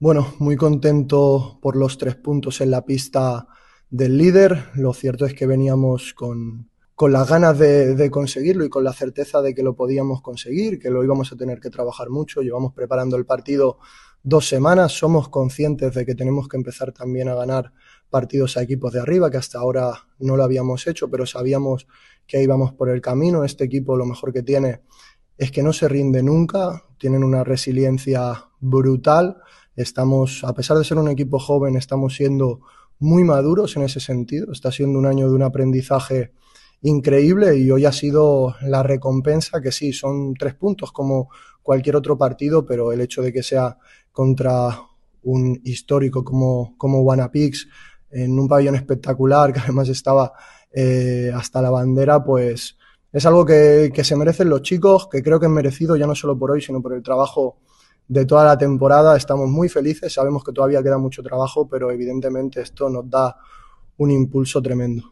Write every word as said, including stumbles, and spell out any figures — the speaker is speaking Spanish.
Bueno, muy contento por los tres puntos en la pista del líder. Lo cierto es que veníamos con, con las ganas de, de conseguirlo y con la certeza de que lo podíamos conseguir, que lo íbamos a tener que trabajar mucho. Llevamos preparando el partido dos semanas. Somos conscientes de que tenemos que empezar también a ganar partidos a equipos de arriba, que hasta ahora no lo habíamos hecho, pero sabíamos que íbamos por el camino. Este equipo lo mejor que tiene es que no se rinde nunca, tienen una resiliencia brutal. Estamos, a pesar de ser un equipo joven, estamos siendo muy maduros en ese sentido. Está siendo un año de un aprendizaje increíble y hoy ha sido la recompensa, que sí, son tres puntos como cualquier otro partido, pero el hecho de que sea contra un histórico como, como Wanapix, en un pabellón espectacular, que además estaba eh, hasta la bandera, pues es algo que, que se merecen los chicos, que creo que es merecido ya no solo por hoy, sino por el trabajo de toda la temporada. Estamos muy felices, sabemos que todavía queda mucho trabajo, pero evidentemente esto nos da un impulso tremendo.